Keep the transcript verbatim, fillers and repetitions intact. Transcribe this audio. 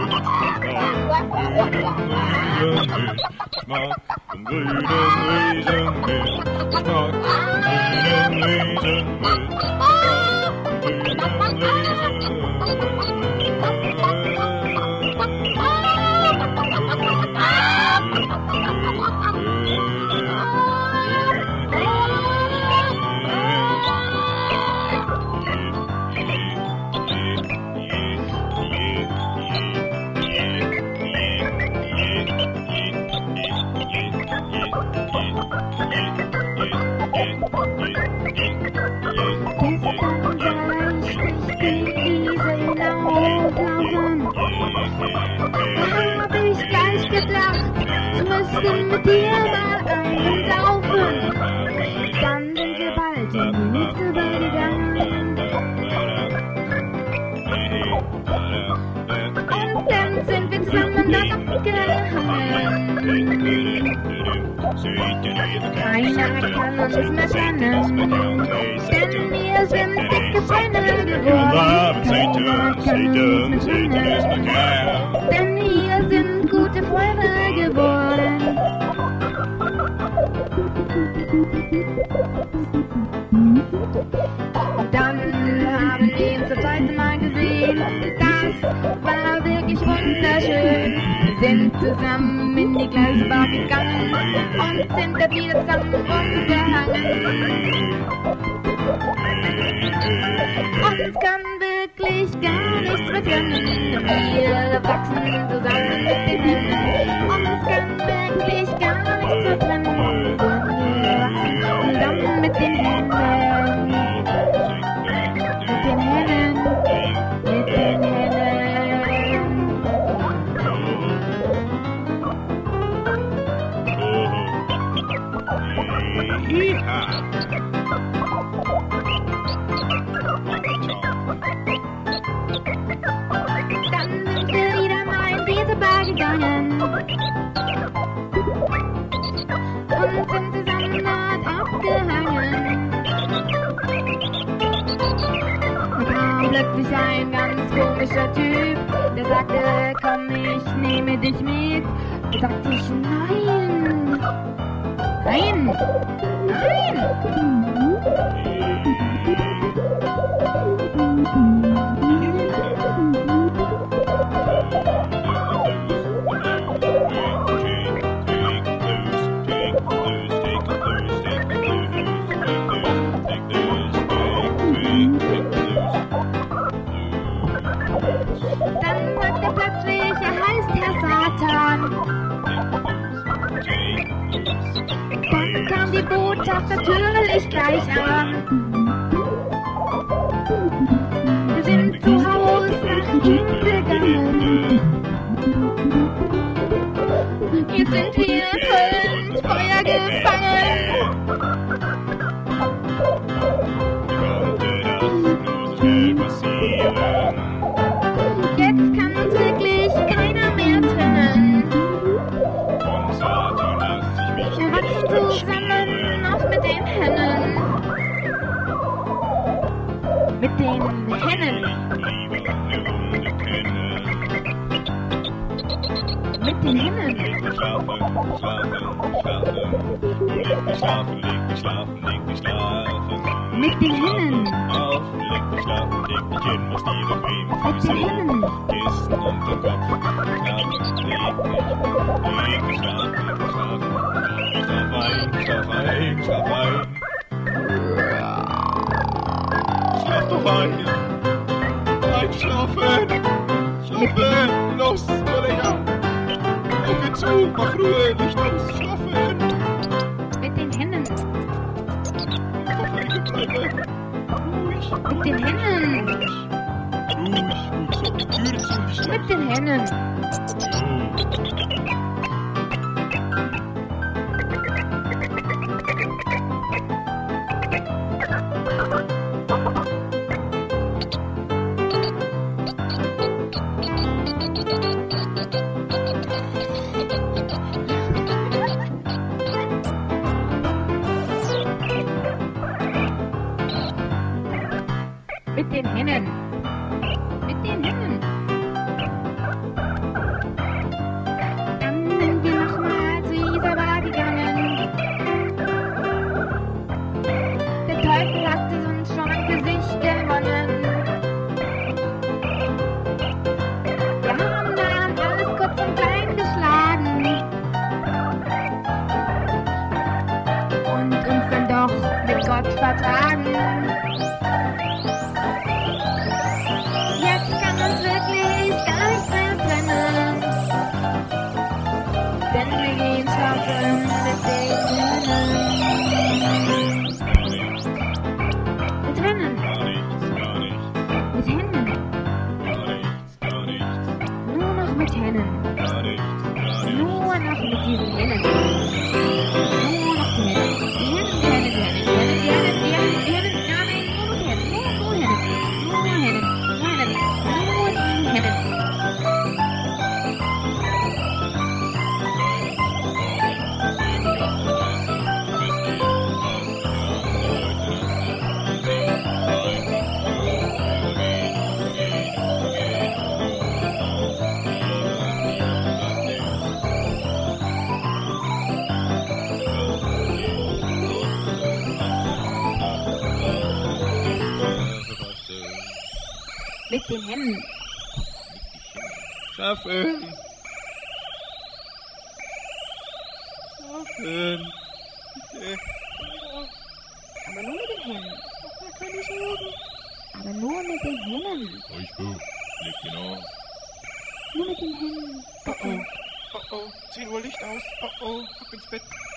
Mit dir mal einen saufen, dann sind wir bald in die nächste Bar gegangen. Und dann sind wir zusammen dort abgehangen. Keiner kann uns mehr trennen, denn wir sind dicke Freunde geworden. Keiner kann uns mehr trennen, denn wir sind gute Freunde geworden. Dann haben wir uns das zweite Mal gesehen. Das war wirklich wunderschön. Wir sind zusammen in die gleiche Bar gegangen und sind da wieder zusammen rumgehangen. Uns kann wirklich gar nichts mehr trennen. Wir wachsen zusammen mit den Händen. Uns kann wirklich gar nichts mehr trennen. Wir wachsen zusammen mit den Händen. Mit den Händen. Mit den Händen. Yeehaw! Dann sind wir wieder mal in diese Bar gegangen und sind zusammen dort abgehangen. Da kam plötzlich ein ganz komischer Typ, der sagte, komm, ich nehme dich mit. Da sagte ich, nein, nein, nein. Dann sagt er plötzlich, er heißt Herr Satan. Dann kam die Botschaft natürlich gleich an. Wir sind zu Hause nach ihm gegangen. Jetzt sind wir ins Feuer gefangen. Jetzt kann uns wirklich keiner mehr trennen. Wir wachsen zusammen auf mit den Hennen. Mit den Hennen. Mit den Hennen. Schlafen, schlafen, schlafen, leg dich schlafen, leg dich schlafen. Mit den Hennen. Auf, leg dich schlafen, leg dich hin, mach die bequem. Mit den Hennen. Kissen unter Kopf, schlafen, leg dich, leg dich schlafen, leg dich schlafen. Schlaf ein, schlaf ein, schlaf ein. Schlaf doch ein. Einschlafen. Schlafen, los, Kollege. Augen zu, mach Ruhe, Licht aus, schlafen. Mit den Händen. Einfach liegen bleiben. Ruhig. Mit den Händen. Ruhig, gut so. Türe zu, die schlafen. Mit den Händen. Mit den Händen. Mit den Händen. vertragen. Jetzt kann uns wirklich gar nichts mehr trennen. Denn wir gehen shoppen mit den Händen. Mit Händen. Mit Händen. Nur noch mit Händen. Nur noch mit diesen Händen. Nur noch die Händen. Die Händen, die Händen, die Händen, die Händen, die Händen, die Händen, die Händen, ja, nein, nur noch Händen. Nur, nur Händen. Nur Händen. Nur Händen. Nur die Händen. Mit den Händen. Schaffen. Schaffen. Okay. Aber nur mit den Händen. Gar keine Sorgen. Aber nur mit den Händen. Ruhig, du. Leg ihn auf. Nur mit den Händen. Oh oh. Oh oh. zehn Uhr Licht aus. Oh oh. Ab ins Bett.